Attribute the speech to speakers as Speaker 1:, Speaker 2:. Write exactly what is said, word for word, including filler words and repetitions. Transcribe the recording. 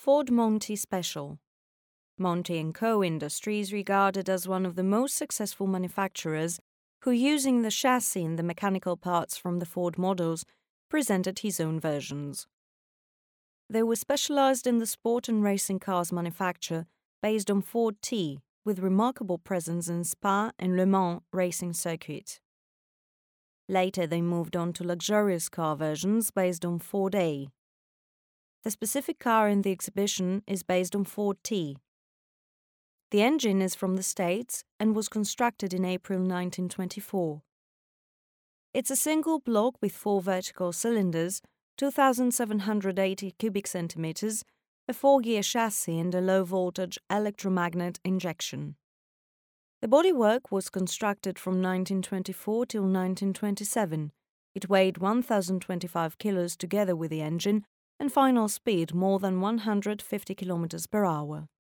Speaker 1: Ford Monty Special. Monty and Co. Industries regarded as one of the most successful manufacturers who, using the chassis and the mechanical parts from the Ford models, presented his own versions. They were specialized in the sport and racing cars manufacture based on Ford T, with remarkable presence in Spa and Le Mans racing circuit. Later they moved on to luxurious car versions based on Ford A. The specific car in the exhibition is based on Ford T. The engine is from the States and was constructed in April nineteen twenty-four. It's a single block with four vertical cylinders, two thousand seven hundred eighty cubic centimeters, a four-gear chassis and a low-voltage electromagnet injection. The bodywork was constructed from nineteen twenty-four till nineteen twenty-seven. It weighed one thousand twenty-five kilos together with the engine and final speed more than one hundred fifty kilometers per hour.